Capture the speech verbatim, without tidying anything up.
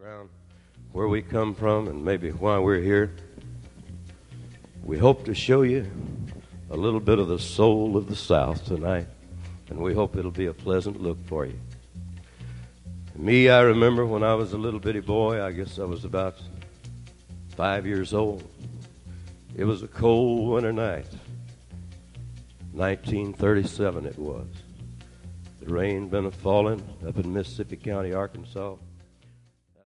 background, where we come from, and maybe why we're here. We hope to show you a little bit of the soul of the South tonight, and we hope it'll be a pleasant look for you. Me, I remember when I was a little bitty boy, I guess I was about five years old. It was a cold winter night. nineteen thirty-seven it was. The rain been a-falling up in Mississippi County, Arkansas.